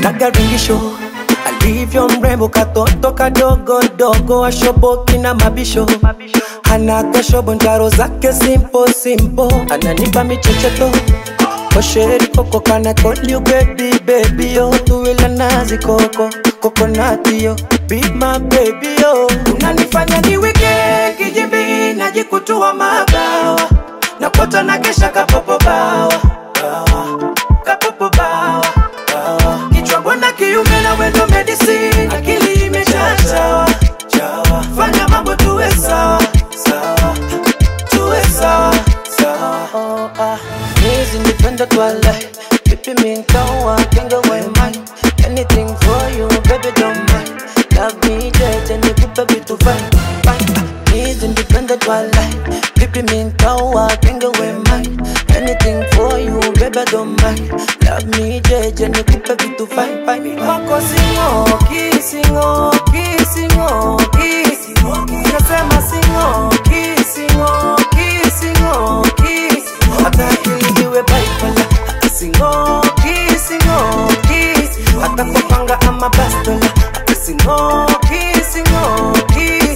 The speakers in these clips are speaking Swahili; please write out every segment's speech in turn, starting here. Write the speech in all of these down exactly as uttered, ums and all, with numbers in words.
nagaringisho alivyo mrembo katoto kadogo dogo ashoboki na mabisho hana kashobo njaro zake simple simple ananipa michecheto Osheri koko kana call you baby baby yo tuwela nazi koko coconut yo be my baby yo unanifanya ni wike kijibi najikutua mabawa napota na kesha kapopo bawa kapopo bawa kichwa bona kiume na wendo medicine akili imechachawa chawa fanya mambo tuwe sawa sawa tuwe sawa sawa oh ah He's independent walai Pipi minkawa kenga we mine Anything for you baby don't mind Love me jeje nikupe vitu fine fine He's independent walai Pipi minkawa kenga we mine Anything for you baby don't mind Love me jeje nikupe vitu fine fine Wako singoki singoki singoki Nasema singoki singoki singoki Hata akili iwe bipolar Singoki, singoki Hata kupanga ama bastola Singoki, singoki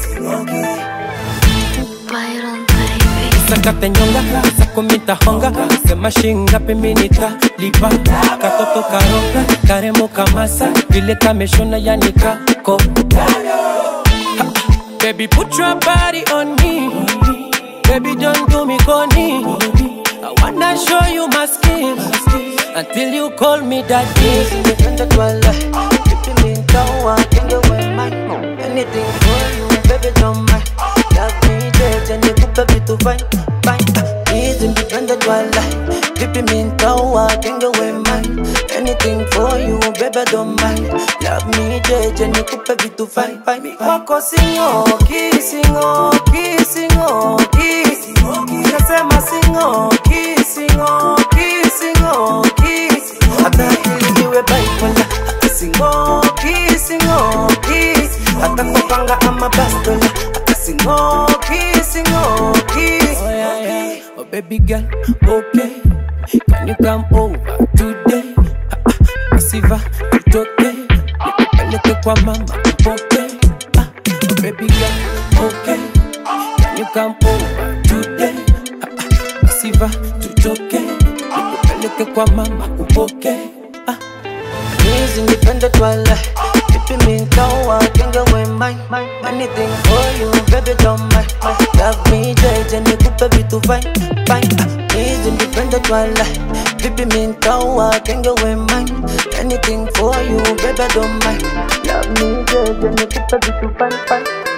Byron baby Sakate nyonga, sakumita honga Sema shinga piminita lipa Katoto karonga, karemo kamasa Vile kameshona yanika ko Baby put your body on me Baby don't do me corny I wanna show you my skills Until you call me daddy Independent wala Pipi minkawa Kenga we mine Anything for you baby don't mind Love me jeje nikupe vitu fine fine He's independent wala Pipi minkawa Kenga we mine Anything for you baby don't mind Love me jeje nikupe vitu fine fine Wako singoki singoki singoki Nasema singoki singoki singoki Hata akili iwe bipolar Singoki singoki Hata kupanga ama bastola Singoki singoki Oh yeah yeah Oh baby girl okay Can you come over today Asiva tutoke Nipeleke kwa mama upoke ah, oh baby girl okay Can you come over today Asiva tutoke Nipeleke kwa mama upoke ah. He's independent wala Pipi minkawa kenga we mine Anything for you baby don't mind Love me jeje nikupe vitu fine fine He's independent wala Pipi minkawa kenga we mine Anything for you baby don't mind Love me jeje nikupe vitu fine fine